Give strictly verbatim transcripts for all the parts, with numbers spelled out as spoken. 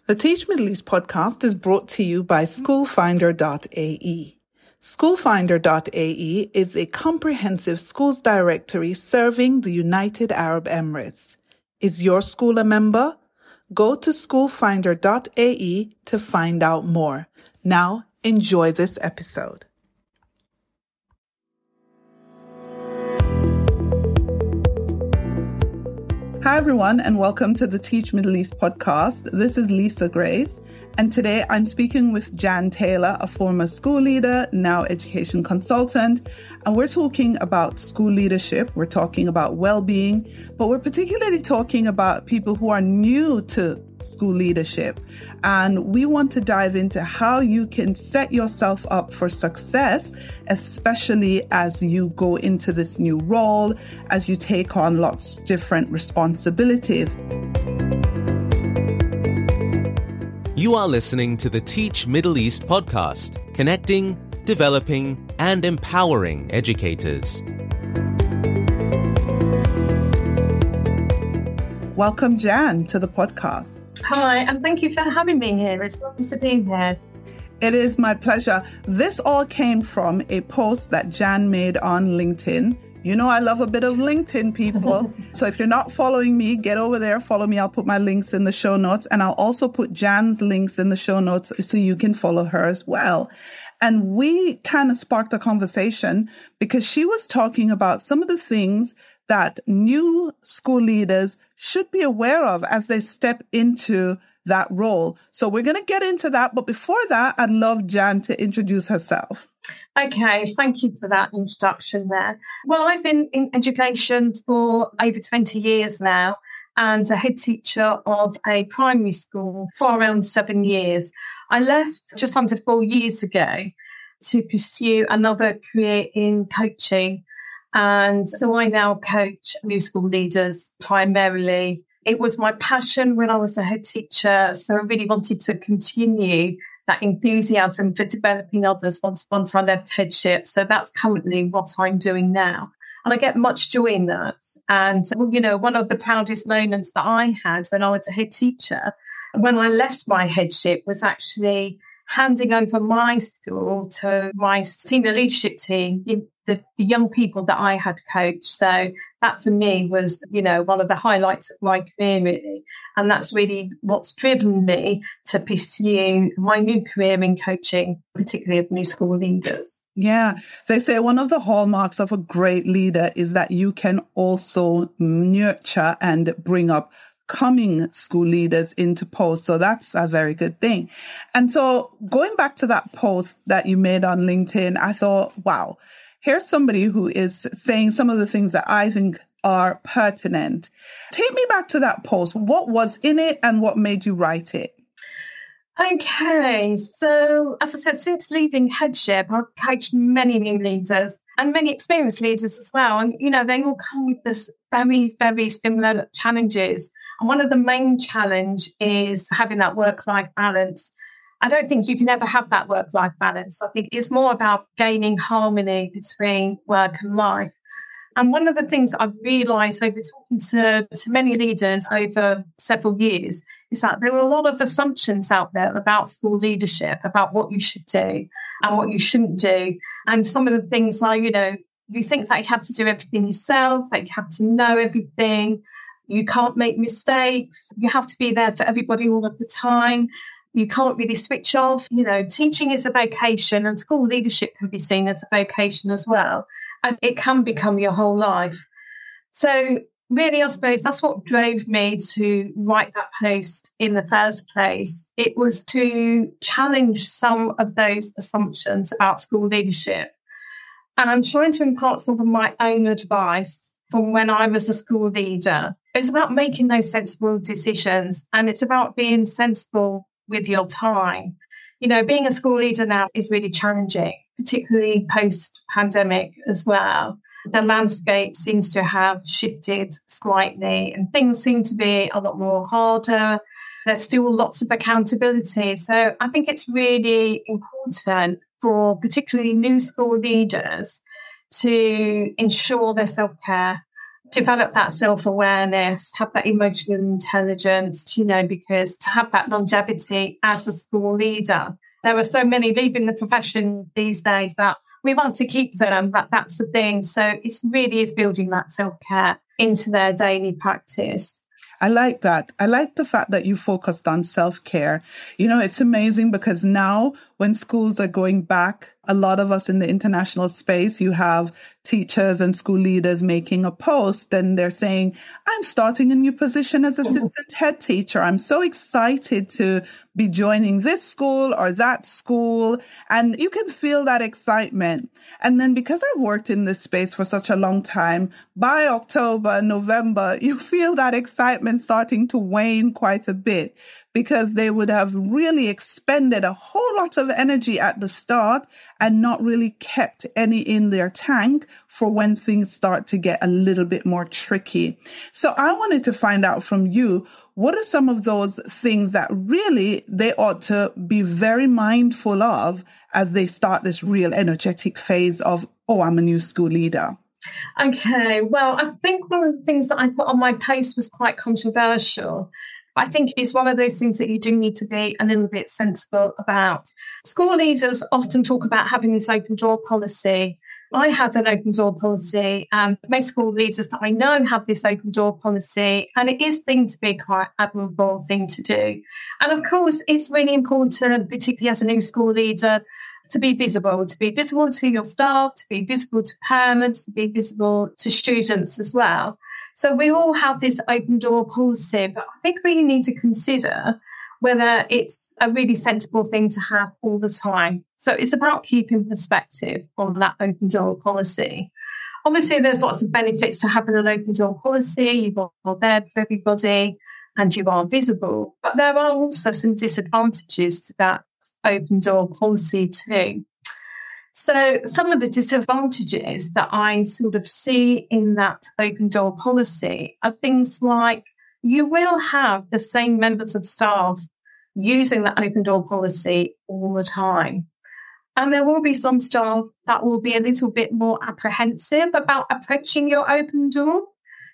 The Teach Middle East podcast is brought to you by school finder dot a e. school finder dot a e is a comprehensive schools directory serving the United Arab Emirates. Is your school a member? Go to school finder dot a e to find out more. Now, enjoy this episode. Hi, everyone, and welcome to the Teach Middle East podcast. This is Lisa Grace, and today I'm speaking with Jan Taylor, a former school leader, now education consultant, and we're talking about school leadership. We're talking about well-being, but we're particularly talking about people who are new to school leadership. And we want to dive into how you can set yourself up for success, especially as you go into this new role, as you take on lots of different responsibilities. You are listening to the Teach Middle East podcast, connecting, developing, and empowering educators. Welcome, Jan, to the podcast. Hi, and thank you for having me here. It's lovely to be here. It is my pleasure. This all came from a post that Jan made on LinkedIn. You know I love a bit of LinkedIn, people. So if you're not following me, get over there, follow me. I'll put my links in the show notes, and I'll also put Jan's links in the show notes so you can follow her as well. And we kind of sparked a conversation because she was talking about some of the things that new school leaders should be aware of as they step into that role. So we're going to get into that. But before that, I'd love Jan to introduce herself. Okay, thank you for that introduction there. Well, I've been in education for over twenty years now and a head teacher of a primary school for around seven years. I left just under four years ago to pursue another career in coaching. And so I now coach new school leaders primarily. It was my passion when I was a head teacher, so I really wanted to continue that enthusiasm for developing others once, once I left headship. So that's currently what I'm doing now. And I get much joy in that. And, you know, one of the proudest moments that I had when I was a head teacher, when I left my headship, was actually handing over my school to my senior leadership team, the, the young people that I had coached. So that for me was, you know, one of the highlights of my career, really. And that's really what's driven me to pursue my new career in coaching, particularly of new school leaders. Yeah. They say one of the hallmarks of a great leader is that you can also nurture and bring up coming school leaders into post. So that's a very good thing. And so going back to that post that you made on LinkedIn, I thought, wow, here's somebody who is saying some of the things that I think are pertinent. Take me back to that post. What was in it and what made you write it? Okay, so as I said, since leaving headship, I've coached many new leaders and many experienced leaders as well. And, you know, they all come with this very, very similar challenges. And one of the main challenge is having that work-life balance. I don't think you can ever have that work-life balance. I think it's more about gaining harmony between work and life. And one of the things I've realised over talking to, to many leaders over several years is that there are a lot of assumptions out there about school leadership, about what you should do and what you shouldn't do. And some of the things like, you know, you think that you have to do everything yourself, that you have to know everything, you can't make mistakes, you have to be there for everybody all of the time. You can't really switch off. You know, teaching is a vocation and school leadership can be seen as a vocation as well. And it can become your whole life. So really, I suppose that's what drove me to write that post in the first place. It was to challenge some of those assumptions about school leadership. And I'm trying to impart some of my own advice from when I was a school leader. It's about making those sensible decisions, and it's about being sensible with your time. You know, being a school leader now is really challenging, particularly post-pandemic as well. The landscape seems to have shifted slightly and things seem to be a lot more harder. There's still lots of accountability. So I think it's really important for particularly new school leaders to ensure their self-care, develop that self-awareness, have that emotional intelligence, you know, because to have that longevity as a school leader, there are so many leaving the profession these days that we want to keep them, that that's the thing. So it really is building that self-care into their daily practice. I like that. I like the fact that you focused on self-care. You know, it's amazing because now when schools are going back, a lot of us in the international space, you have teachers and school leaders making a post and they're saying, I'm starting a new position as assistant head teacher. I'm so excited to be joining this school or that school. And you can feel that excitement. And then because I've worked in this space for such a long time, by October, November, you feel that excitement starting to wane quite a bit, because they would have really expended a whole lot of energy at the start and not really kept any in their tank for when things start to get a little bit more tricky. So I wanted to find out from you, what are some of those things that really they ought to be very mindful of as they start this real energetic phase of, oh, I'm a new school leader? Okay, well, I think one of the things that I put on my post was quite controversial. I think it's one of those things that you do need to be a little bit sensible about. School leaders often talk about having this open door policy. I had an open door policy, and most school leaders that I know have this open door policy, and it is thing to be quite admirable thing to do. And of course, it's really important, particularly as a new school leader, to be visible, to be visible to your staff, to be visible to parents, to be visible to students as well. So we all have this open door policy, but I think we need to consider whether it's a really sensible thing to have all the time. So it's about keeping perspective on that open door policy. Obviously, there's lots of benefits to having an open door policy. You're there for everybody and you are visible. But there are also some disadvantages to that open door policy too. So some of the disadvantages that I sort of see in that open door policy are things like you will have the same members of staff using that open door policy all the time. And there will be some staff that will be a little bit more apprehensive about approaching your open door.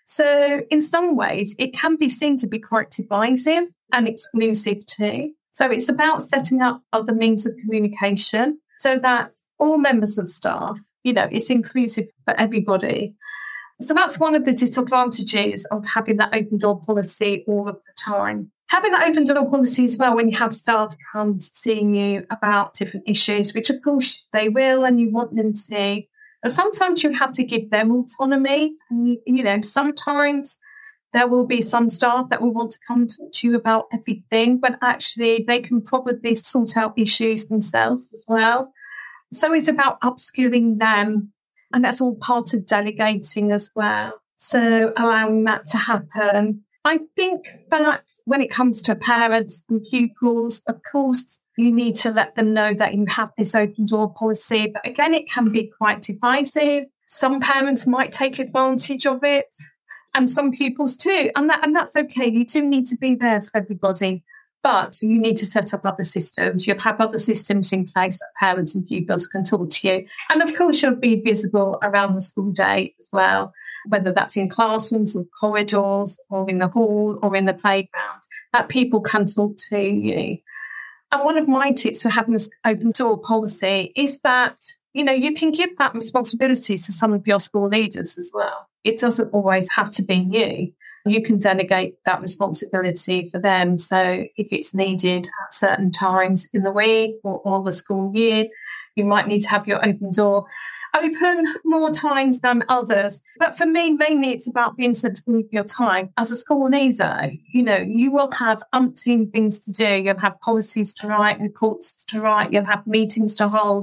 So in some ways, it can be seen to be quite divisive and exclusive too. So it's about setting up other means of communication so that all members of staff, you know, it's inclusive for everybody. So that's one of the disadvantages of having that open door policy all of the time. Having that open door policy as well when you have staff come seeing you about different issues, which of course they will and you want them to. But sometimes you have to give them autonomy. And, you know, sometimes there will be some staff that will want to come talk to you about everything, but actually they can probably sort out issues themselves as well. So it's about upskilling them, and that's all part of delegating as well. So allowing that to happen. I think that when it comes to parents and pupils, of course, you need to let them know that you have this open door policy. But again, it can be quite divisive. Some parents might take advantage of it, and some pupils too. And that and that's okay. You do need to be there for everybody. But you need to set up other systems. You'll have other systems in place that parents and pupils can talk to you. And of course, you'll be visible around the school day as well, whether that's in classrooms or corridors or in the hall or in the playground, that people can talk to you. And one of my tips for having this open door policy is that, you know, you can give that responsibility to some of your school leaders as well. It doesn't always have to be you. You can delegate that responsibility for them. So if it's needed at certain times in the week or all the school year, you might need to have your open door open more times than others. But for me, mainly it's about being sensible with your time. As a school leader, you know, you will have umpteen things to do. You'll have policies to write, reports to write, you'll have meetings to hold.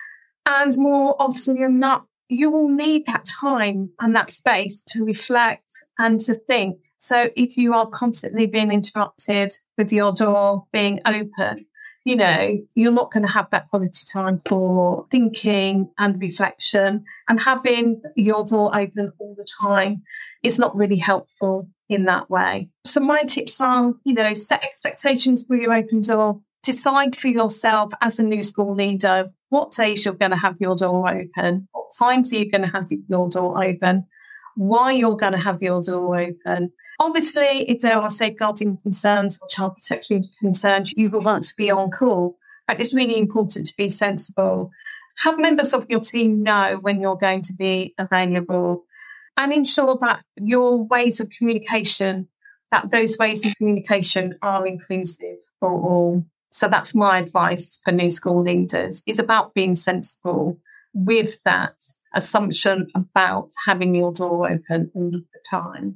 And more often than not, you will need that time and that space to reflect and to think. So if you are constantly being interrupted with your door being open, you know, you're not going to have that quality time for thinking and reflection, and having your door open all the time is not really helpful in that way. So my tips are, you know, set expectations for your open door. Decide for yourself as a new school leader what days you're going to have your door open, what times are you going to have your door open, why you're going to have your door open. Obviously, if there are safeguarding concerns or child protection concerns, you will want to be on call. But it's really important to be sensible. Have members of your team know when you're going to be available, and ensure that your ways of communication, that those ways of communication are inclusive for all. So that's my advice for new school leaders. It's about being sensible with that assumption about having your door open all of the time.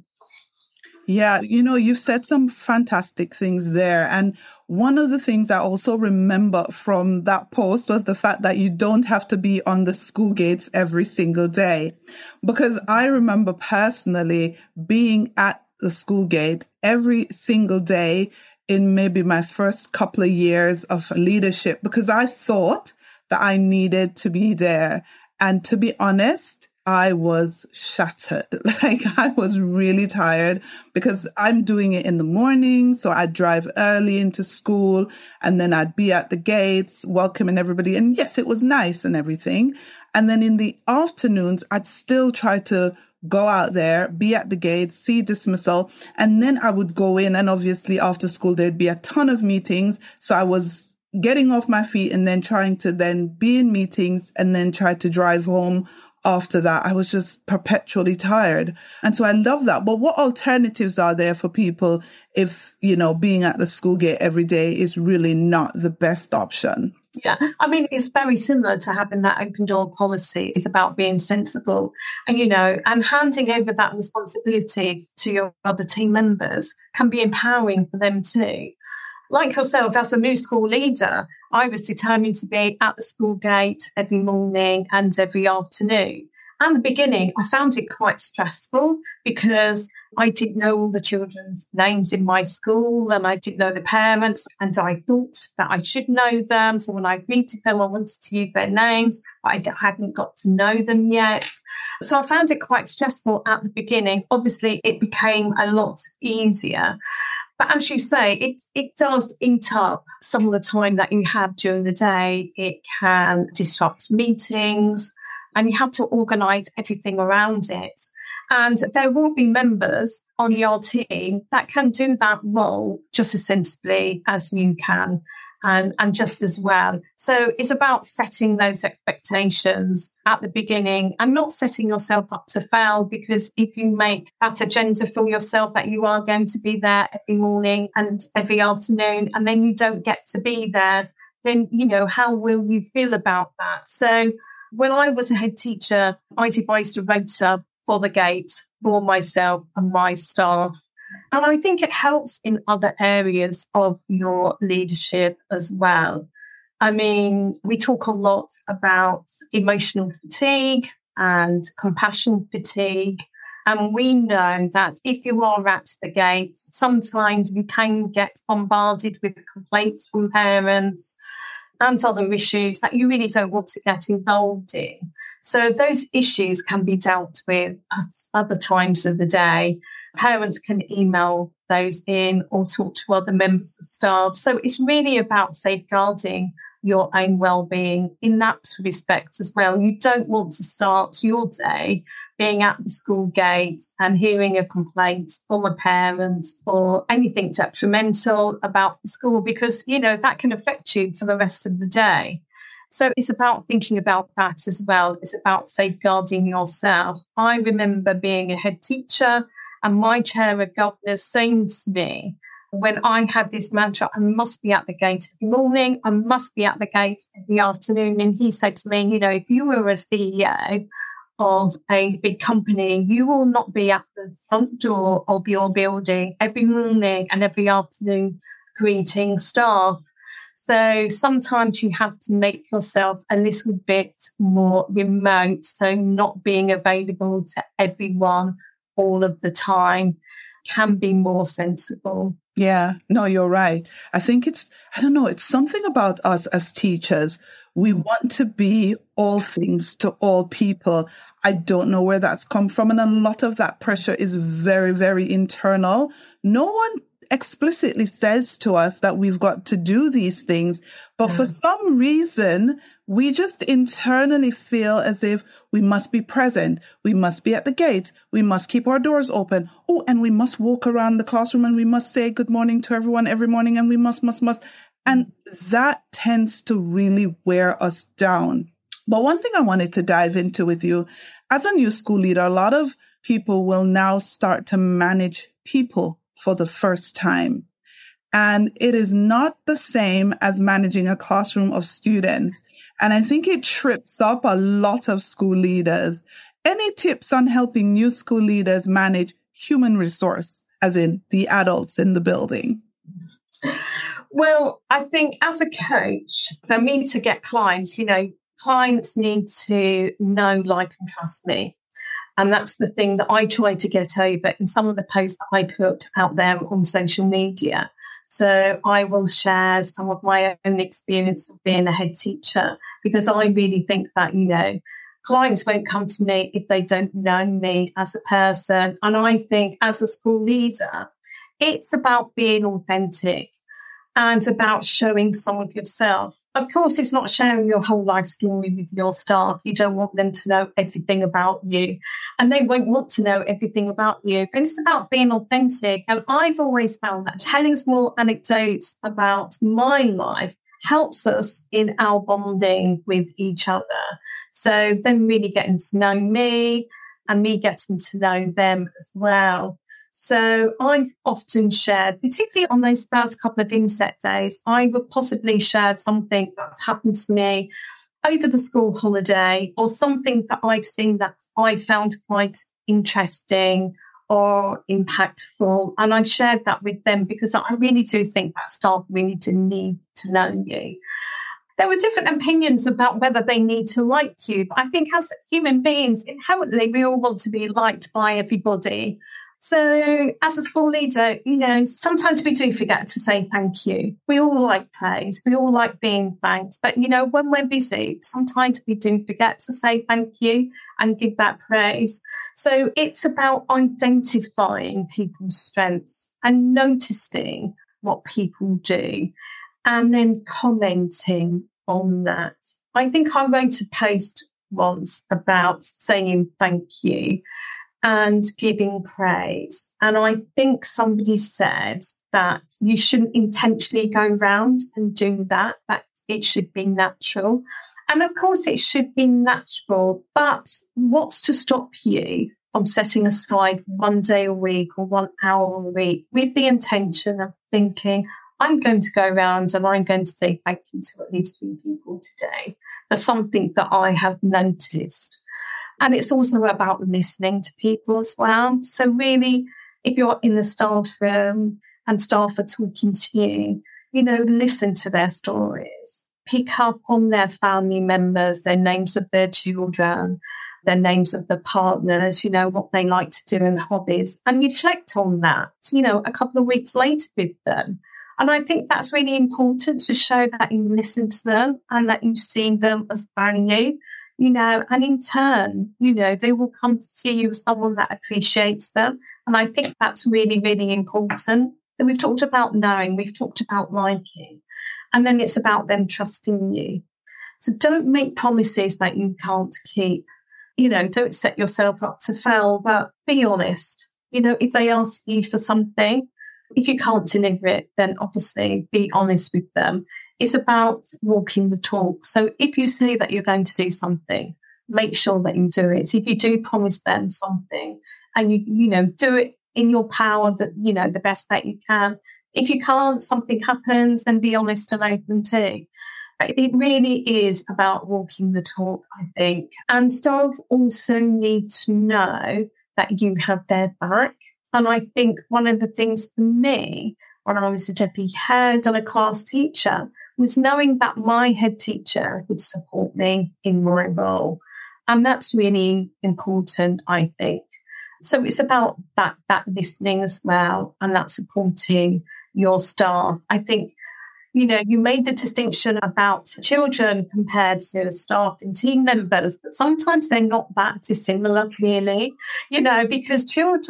Yeah, you know, you've said some fantastic things there. And one of the things I also remember from that post was the fact that you don't have to be on the school gates every single day. Because I remember personally being at the school gate every single day in maybe my first couple of years of leadership, because I thought that I needed to be there. And to be honest, I was shattered. Like, I was really tired because I'm doing it in the morning. So I'd drive early into school and then I'd be at the gates welcoming everybody. And yes, it was nice and everything. And then in the afternoons, I'd still try to go out there, be at the gates, see dismissal. And then I would go in, and obviously after school, there'd be a ton of meetings. So I was getting off my feet and then trying to then be in meetings and then try to drive home. After that, I was just perpetually tired. And so I love that. But what alternatives are there for people if, you know, being at the school gate every day is really not the best option? Yeah, I mean, it's very similar to having that open door policy. It's about being sensible and, you know, and handing over that responsibility to your other team members can be empowering for them too. Like yourself, as a new school leader, I was determined to be at the school gate every morning and every afternoon. At the beginning, I found it quite stressful because I didn't know all the children's names in my school and I didn't know the parents, and I thought that I should know them. So when I greeted them, I wanted to use their names, but I hadn't got to know them yet. So I found it quite stressful at the beginning. Obviously, it became a lot easier. But as you say, it, it does eat up some of the time that you have during the day. It can disrupt meetings and you have to organise everything around it. And there will be members on your team that can do that role just as sensibly as you can and, and just as well. So it's about setting those expectations at the beginning and not setting yourself up to fail, because if you make that agenda for yourself that you are going to be there every morning and every afternoon, and then you don't get to be there, then, you know, how will you feel about that? So when I was a head teacher, I devised a rota for the gate for myself and my staff. And I think it helps in other areas of your leadership as well. I mean, we talk a lot about emotional fatigue and compassion fatigue. And we know that if you are at the gate, sometimes you can get bombarded with complaints from parents and other issues that you really don't want to get involved in. So those issues can be dealt with at other times of the day. Parents can email those in or talk to other members of staff. So it's really about safeguarding your own well-being in that respect as well. You don't want to start your day being at the school gate and hearing a complaint from a parent or anything detrimental about the school, because, you know, that can affect you for the rest of the day. So it's about thinking about that as well. It's about safeguarding yourself. I remember being a head teacher and my chair of governors saying to me, when I had this mantra, I must be at the gate every morning, I must be at the gate every afternoon. And he said to me, you know, if you were a C E O of a big company, you will not be at the front door of your building every morning and every afternoon greeting staff. So sometimes you have to make yourself a little bit more remote, so not being available to everyone all of the time can be more sensible. Yeah, no, you're right. I think it's, I don't know, it's something about us as teachers. We want to be all things to all people. I don't know where that's come from. And a lot of that pressure is very, very internal. No one explicitly says to us that we've got to do these things. But for some reason, we just internally feel as if we must be present. We must be at the gate. We must keep our doors open. Oh, and we must walk around the classroom and we must say good morning to everyone every morning. And we must, must, must. And that tends to really wear us down. But one thing I wanted to dive into with you, as a new school leader, a lot of people will now start to manage people for the first time. And it is not the same as managing a classroom of students. And I think it trips up a lot of school leaders. Any tips on helping new school leaders manage human resource, as in the adults in the building? Well, I think as a coach, for me to get clients, you know, clients need to know, like, and trust me. And that's the thing that I try to get over in some of the posts that I put out there on social media. So I will share some of my own experience of being a head teacher, because I really think that, you know, clients won't come to me if they don't know me as a person. And I think as a school leader, it's about being authentic and about showing some of yourself. Of course, it's not sharing your whole life story with your staff. You don't want them to know everything about you, and they won't want to know everything about you. But it's about being authentic. And I've always found that telling small anecdotes about my life helps us in our bonding with each other. So them really getting to know me and me getting to know them as well. So I've often shared, particularly on those first couple of inset days, I would possibly share something that's happened to me over the school holiday, or something that I've seen that I found quite interesting or impactful. And I've shared that with them because I really do think that staff really do need to know you. There were different opinions about whether they need to like you. But I think as human beings, inherently, we all want to be liked by everybody. So as a school leader, you know, sometimes we do forget to say thank you. We all like praise. We all like being thanked. But, you know, when we're busy, sometimes we do forget to say thank you and give that praise. So it's about identifying people's strengths and noticing what people do and then commenting on that. I think I wrote a post once about saying thank you and giving praise. And I think somebody said that you shouldn't intentionally go around and do that, that it should be natural. And of course it should be natural, but what's to stop you from setting aside one day a week or one hour a week with the intention of thinking, I'm going to go around and I'm going to say thank you to at least three people today for something that I have noticed. And it's also about listening to people as well. So really, if you're in the staff room and staff are talking to you, you know, listen to their stories. Pick up on their family members, their names of their children, their names of their partners, you know, what they like to do and hobbies, and reflect on that, you know, a couple of weeks later with them. And I think that's really important to show that you listen to them and that you see them as value. You know, and in turn, you know, they will come to see you as someone that appreciates them. And I think that's really, really important. So we've talked about knowing, we've talked about liking, and then it's about them trusting you. So don't make promises that you can't keep. You know, don't set yourself up to fail, but be honest. You know, if they ask you for something, if you can't deliver it, then obviously be honest with them. It's about walking the talk. So if you say that you're going to do something, make sure that you do it. If you do promise them something and you, you know, do it in your power, that, you know, the best that you can. If you can't, something happens, then be honest and open too. It really is about walking the talk, I think. And staff also need to know that you have their back. And I think one of the things for me, when I was a deputy head and a class teacher, was knowing that my head teacher would support me in my role. And that's really important, I think. So it's about that, that listening as well, and that supporting your staff. I think, you know, you made the distinction about children compared to staff and team members, but sometimes they're not that dissimilar, really, you know, because children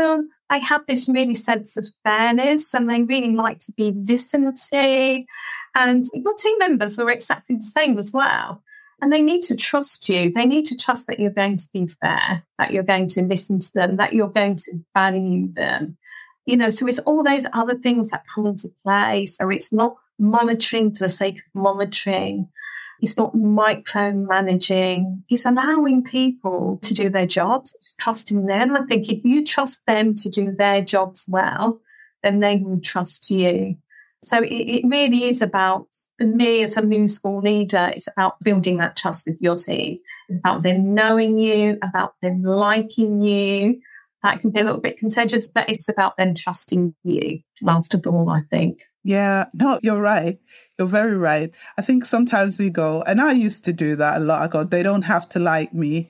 they have this really sense of fairness and they really like to be listened to. And your team members are exactly the same as well. And they need to trust you. They need to trust that you're going to be fair, that you're going to listen to them, that you're going to value them. You know, so it's all those other things that come into play. So it's not monitoring for the sake of monitoring. It's not micromanaging. It's allowing people to do their jobs. It's trusting them. I think if you trust them to do their jobs well, then they will trust you. So it, it really is about, for me as a new school leader, it's about building that trust with your team. It's about them knowing you, about them liking you. That can be a little bit contagious, but it's about them trusting you, last of all, I think. Yeah, no, you're right. You're very right. I think sometimes we go, and I used to do that a lot. I go, they don't have to like me.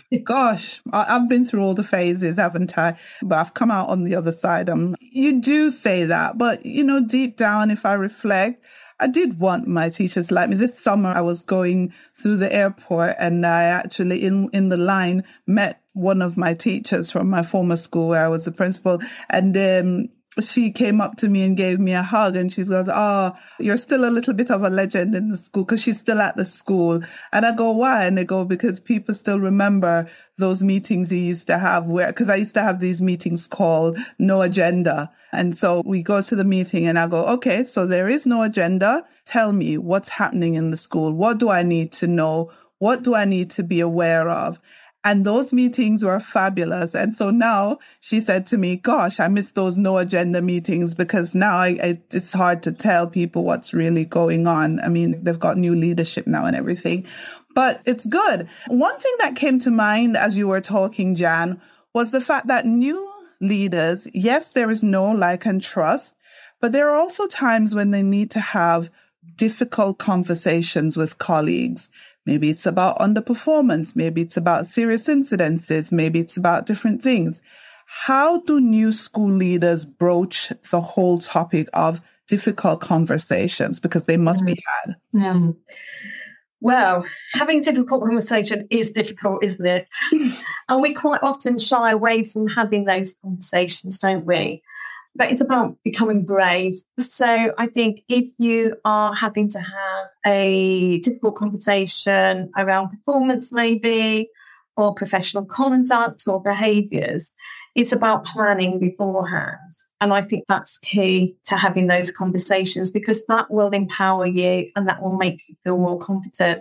Gosh, I, I've been through all the phases, haven't I? But I've come out on the other side. Um, you do say that, but, you know, deep down, if I reflect, I did want my teachers to like me. This summer, I was going through the airport and I actually, in, in the line, met one of my teachers from my former school where I was the principal. And um, she came up to me and gave me a hug and she goes, oh, you're still a little bit of a legend in the school, because she's still at the school. And I go, why? And they go, because people still remember those meetings you used to have where, because I used to have these meetings called No Agenda. And so we go to the meeting and I go, okay, so there is no agenda. Tell me what's happening in the school. What do I need to know? What do I need to be aware of? And those meetings were fabulous. And so now she said to me, gosh, I miss those no agenda meetings, because now I, I, it's hard to tell people what's really going on. I mean, they've got new leadership now and everything, but it's good. One thing that came to mind as you were talking, Jan, was the fact that new leaders, yes, there is no like and trust, but there are also times when they need to have difficult conversations with colleagues. Maybe it's about underperformance. Maybe it's about serious incidences. Maybe it's about different things. How do new school leaders broach the whole topic of difficult conversations? Because they must be had. Yeah. Well, having a difficult conversation is difficult, isn't it? And we quite often shy away from having those conversations, don't we? But it's about becoming brave. So I think if you are having to have a difficult conversation around performance maybe, or professional conduct or behaviours, it's about planning beforehand. And I think that's key to having those conversations, because that will empower you and that will make you feel more confident.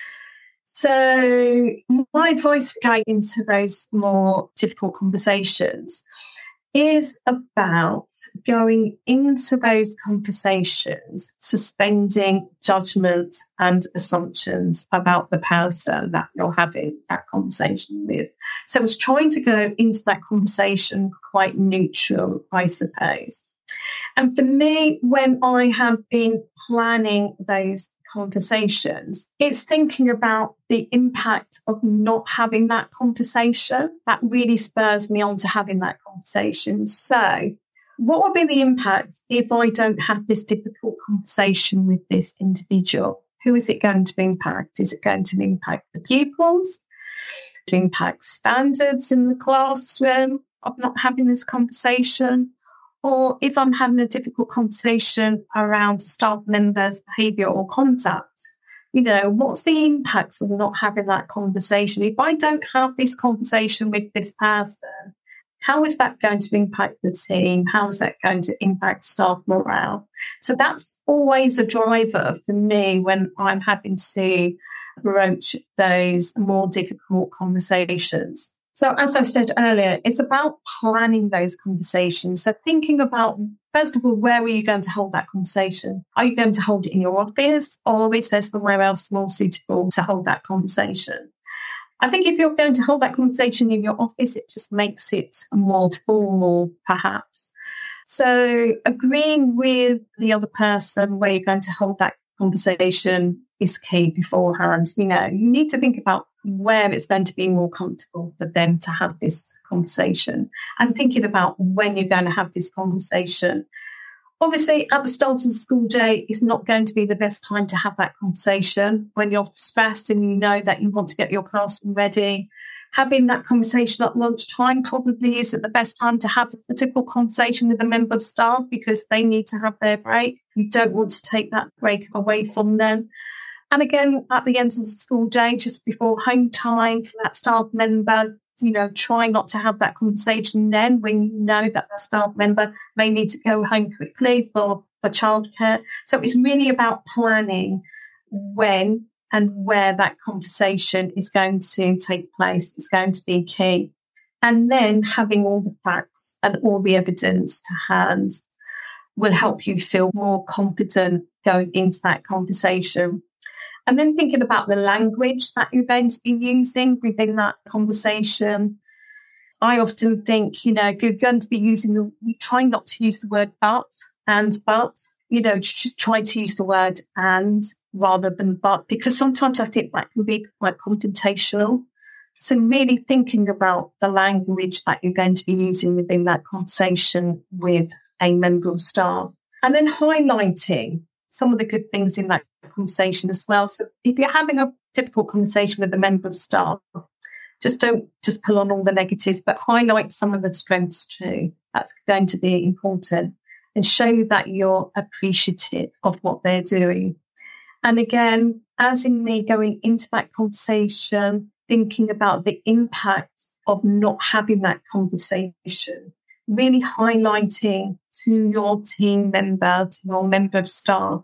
So my advice for going into those more difficult conversations is about going into those conversations, suspending judgment and assumptions about the person that you're having that conversation with. So it's trying to go into that conversation quite neutral, I suppose. And for me, when I have been planning those conversations, it's thinking about the impact of not having that conversation that really spurs me on to having that conversation. So what will be the impact if I don't have this difficult conversation with this individual? Who is it going to impact? Is it going to impact the pupils? To impact standards in the classroom of not having this conversation? Or if I'm having a difficult conversation around a staff member's behaviour or conduct, you know, what's the impact of not having that conversation? If I don't have this conversation with this person, how is that going to impact the team? How is that going to impact staff morale? So that's always a driver for me when I'm having to broach those more difficult conversations. So as I said earlier, it's about planning those conversations. So thinking about, first of all, where are you going to hold that conversation? Are you going to hold it in your office, or is there somewhere else more suitable to hold that conversation? I think if you're going to hold that conversation in your office, it just makes it more formal, perhaps. So agreeing with the other person where you're going to hold that conversation is key beforehand. You know, you need to think about where it's going to be more comfortable for them to have this conversation, and thinking about when you're going to have this conversation. Obviously, at the start of the school day, it's not going to be the best time to have that conversation when you're stressed and you know that you want to get your classroom ready. Having that conversation at lunchtime probably isn't the best time to have a typical conversation with a member of staff because they need to have their break. You don't want to take that break away from them. And again, at the end of the school day, just before home time for that staff member, you know, try not to have that conversation then when you know that the staff member may need to go home quickly for, for childcare. So it's really about planning when and where that conversation is going to take place is going to be key. And then having all the facts and all the evidence to hand will help you feel more confident going into that conversation. And then thinking about the language that you're going to be using within that conversation. I often think, you know, if you're going to be using the, we try not to use the word but and but, you know, just try to use the word and rather than but, because sometimes I think that can be quite confrontational. So really thinking about the language that you're going to be using within that conversation with a member of staff. And then highlighting some of the good things in that conversation as well. So if you're having a difficult conversation with a member of staff, just don't just pull on all the negatives, but highlight some of the strengths too. That's going to be important, and show that you're appreciative of what they're doing. And again, as in me going into that conversation, thinking about the impact of not having that conversation, really highlighting to your team member, to your member of staff,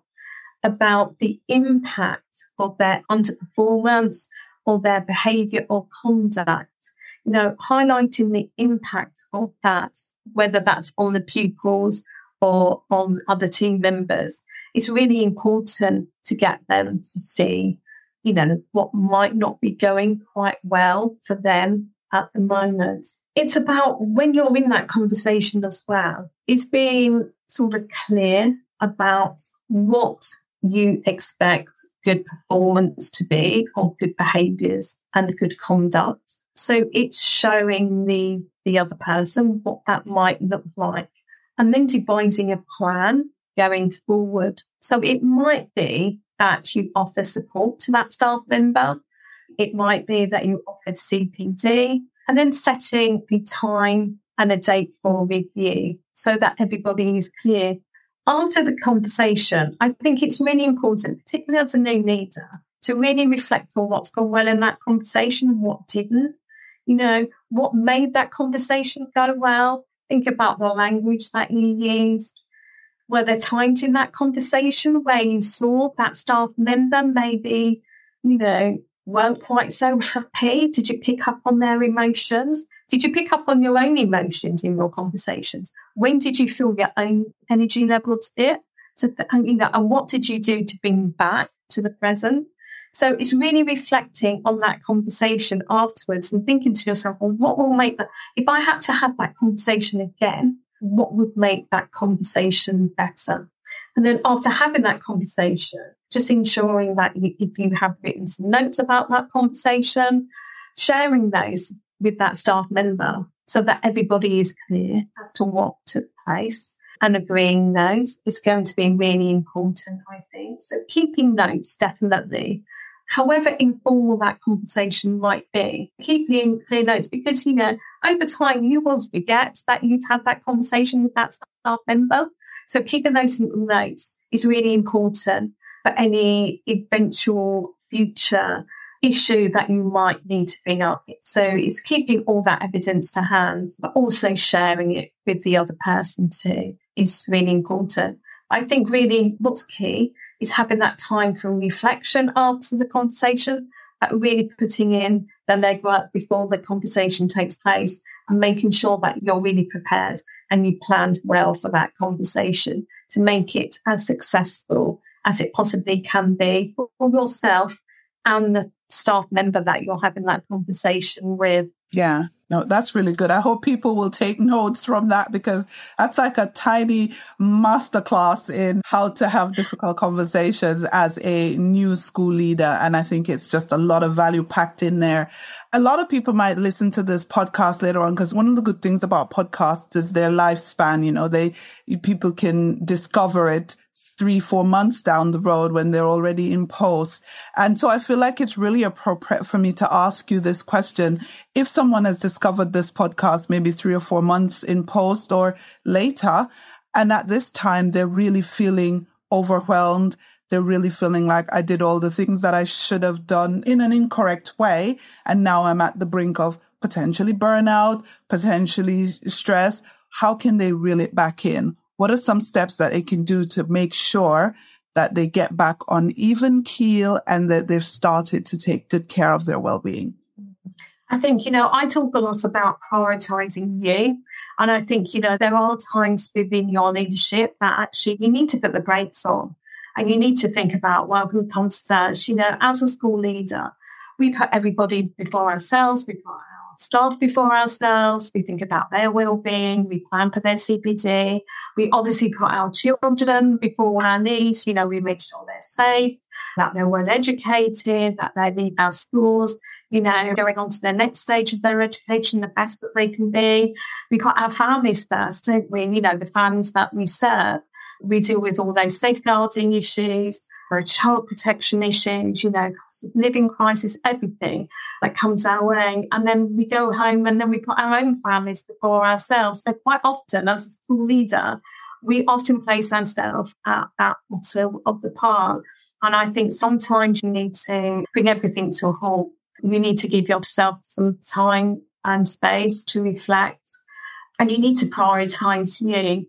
about the impact of their underperformance or their behaviour or conduct. You know, highlighting the impact of that, whether that's on the pupils or on other team members. It's really important to get them to see, you know, what might not be going quite well for them at the moment. It's about when you're in that conversation as well, it's being sort of clear about what you expect good performance to be or good behaviours and good conduct. So it's showing the, the other person what that might look like and then devising a plan going forward. So it might be that you offer support to that staff member. It might be that you offer C P D, and then setting a time and a date for review so that everybody is clear. After the conversation, I think it's really important, particularly as a new leader, to really reflect on what's gone well in that conversation and what didn't. You know, what made that conversation go well? Think about the language that you used. Were there times in that conversation where you saw that staff member maybe, you know, weren't quite so happy? Did you pick up on their emotions? Did you pick up on your own emotions in your conversations? When did you feel your own energy levels dip? So, you know, and what did you do to bring back to the present? So it's really reflecting on that conversation afterwards and thinking to yourself, well, what will make that, if I had to have that conversation again, what would make that conversation better? And then after having that conversation, just ensuring that you, if you have written some notes about that conversation, sharing those with that staff member so that everybody is clear as to what took place, and agreeing those is going to be really important, I think. So keeping notes, definitely. However informal that conversation might be, keeping clear notes, because, you know, over time you will forget that you've had that conversation with that staff member. So keeping those notes is really important for any eventual future issue that you might need to bring up. So it's keeping all that evidence to hand, but also sharing it with the other person too is really important. I think really what's key is having that time for reflection after the conversation, but really putting in the legwork before the conversation takes place and making sure that you're really prepared and you planned well for that conversation to make it as successful as it possibly can be for yourself and the staff member that you're having that conversation with. Yeah, no, that's really good. I hope people will take notes from that, because that's like a tiny masterclass in how to have difficult conversations as a new school leader. And I think it's just a lot of value packed in there. A lot of people might listen to this podcast later on, because one of the good things about podcasts is their lifespan. You know, they people can discover it three, four months down the road when they're already in post. And so I feel like it's really appropriate for me to ask you this question. If someone has discovered this podcast maybe three or four months in post or later, and at this time they're really feeling overwhelmed, they're really feeling like I did all the things that I should have done in an incorrect way, and now I'm at the brink of potentially burnout, potentially stress, how can they reel it back in? What are some steps that they can do to make sure that they get back on even keel and that they've started to take good care of their well-being? I think, you know, I talk a lot about prioritizing you. And I think, you know, there are times within your leadership that actually you need to put the brakes on and you need to think about, well, who comes first? You know, as a school leader, we put everybody before ourselves. We put our staff before ourselves. We think about their well-being. We plan for their C P D. We obviously put our children before our needs. You know, we make sure they're safe, that they're well educated, that they leave our schools, you know, going on to the next stage of their education, the best that they can be. We put our families first, don't we? You know, the families that we serve. We deal with all those safeguarding issues, or child protection issues, you know, living crisis, everything that comes our way. And then we go home and then we put our own families before ourselves. So quite often, as a school leader, we often place ourselves at that bottom of the park. And I think sometimes you need to bring everything to a halt. You need to give yourself some time and space to reflect. And you need to prioritise you.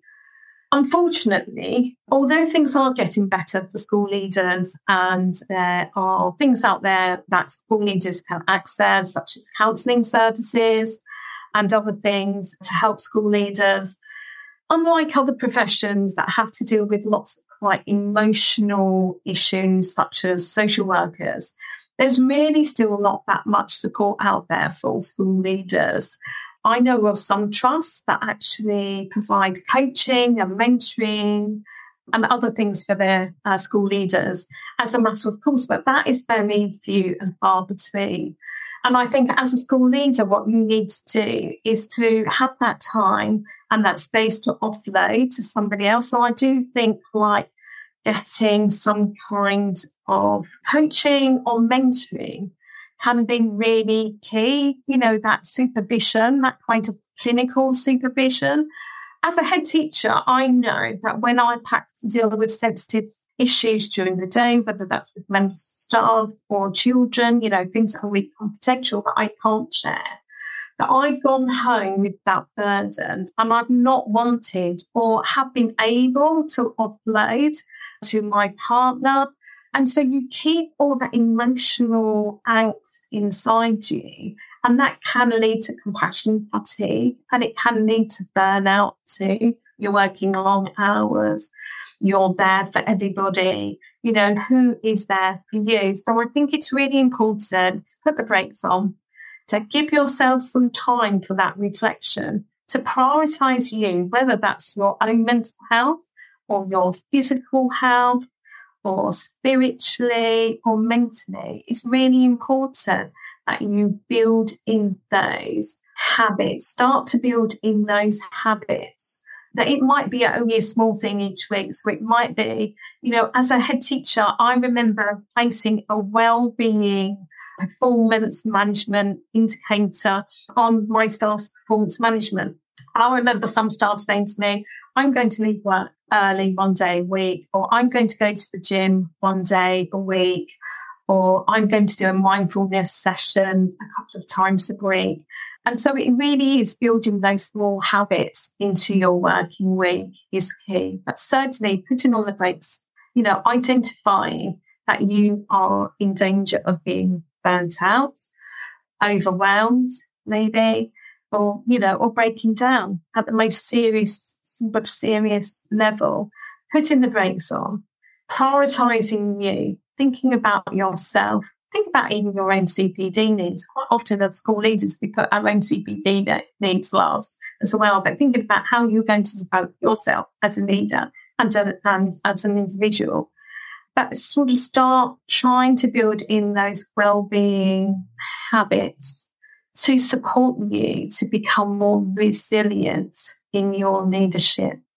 Unfortunately, although things are getting better for school leaders and there are things out there that school leaders can access, such as counselling services and other things to help school leaders, unlike other professions that have to deal with lots of quite emotional issues, such as social workers, there's really still not that much support out there for school leaders. I know of some trusts that actually provide coaching and mentoring and other things for their uh, school leaders as a matter of course, but that is very few and far between. And I think as a school leader, what you need to do is to have that time and that space to offload to somebody else. So I do think like getting some kind of coaching or mentoring can be really key, you know, that supervision, that kind of clinical supervision. As a head teacher, I know that when I've had to deal with sensitive issues during the day, whether that's with members of staff or children, you know, things that are really confidential that I can't share, that I've gone home with that burden and I've not wanted or have been able to offload to my partner. And so you keep all that emotional angst inside you, and that can lead to compassion fatigue, and it can lead to burnout too. You're working long hours, you're there for everybody, you know, who is there for you? So I think it's really important to put the brakes on, to give yourself some time for that reflection, to prioritise you, whether that's your own mental health or your physical health, or spiritually or mentally. It's really important that you build in those habits, start to build in those habits. That it might be only a small thing each week. So it might be, you know, as a head teacher, I remember placing a well-being performance management indicator on my staff's performance management. I remember some staff saying to me, I'm going to leave work early one day a week, or I'm going to go to the gym one day a week, or I'm going to do a mindfulness session a couple of times a week. And so it really is building those small habits into your working week is key. But certainly putting on the brakes, you know, identifying that you are in danger of being burnt out, overwhelmed, maybe, or, you know, or breaking down at the most serious, but serious level, putting the brakes on, prioritising you, thinking about yourself, think about even your own C P D needs. Quite often as school leaders, we put our own C P D needs last as well, but thinking about how you're going to develop yourself as a leader and, and as an individual. But sort of start trying to build in those well-being habits to support you to become more resilient in your leadership.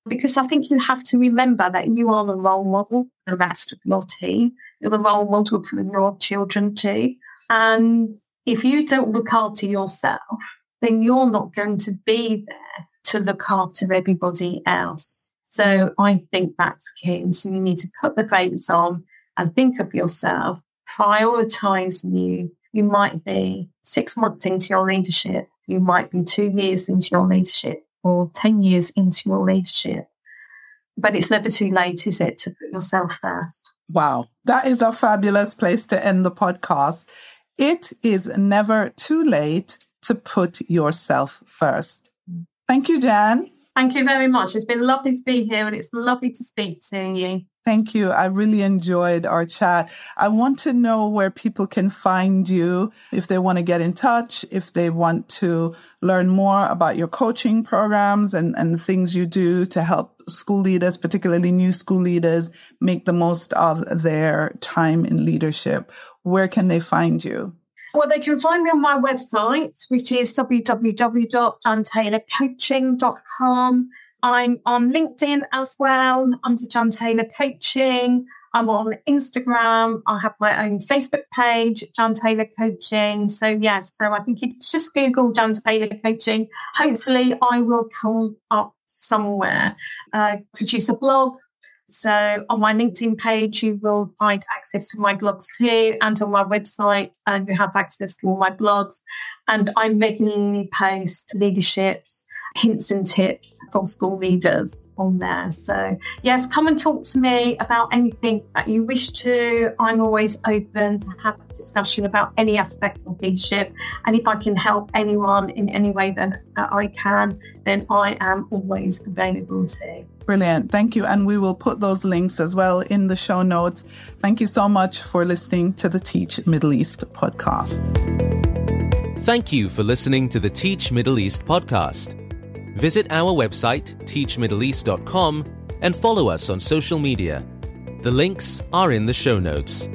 Because I think you have to remember that you are the role model for the rest of your team. You're the role model for your children too. And if you don't look after yourself, then you're not going to be there to look after everybody else. So I think that's key. So you need to put the brakes on and think of yourself, prioritise you. You might be six months into your leadership. You might be two years into your leadership or ten years into your leadership. But it's never too late, is it, to put yourself first? Wow, that is a fabulous place to end the podcast. It is never too late to put yourself first. Thank you, Jan. Thank you very much. It's been lovely to be here and it's lovely to speak to you. Thank you. I really enjoyed our chat. I want to know where people can find you, if they want to get in touch, if they want to learn more about your coaching programs and, and the things you do to help school leaders, particularly new school leaders, make the most of their time in leadership. Where can they find you? Well, they can find me on my website, which is w w w dot jan taylor coaching dot com. I'm on LinkedIn as well, under Jan Taylor Coaching. I'm on Instagram. I have my own Facebook page, Jan Taylor Coaching. So, yes, so I think if you just Google Jan Taylor Coaching, hopefully I will come up somewhere. I uh, produce a blog. So on my LinkedIn page, you will find access to my blogs too, and on my website, and you have access to all my blogs. And I regularly post leaderships, hints and tips for school leaders on there. So yes, come and talk to me about anything that you wish to. I'm always open to have a discussion about any aspect of leadership. And if I can help anyone in any way that, that I can, then I am always available too. Brilliant. Thank you. And we will put those links as well in the show notes. Thank you so much for listening to the Teach Middle East podcast. Thank you for listening to the Teach Middle East podcast. Visit our website, teach middle east dot com, and follow us on social media. The links are in the show notes.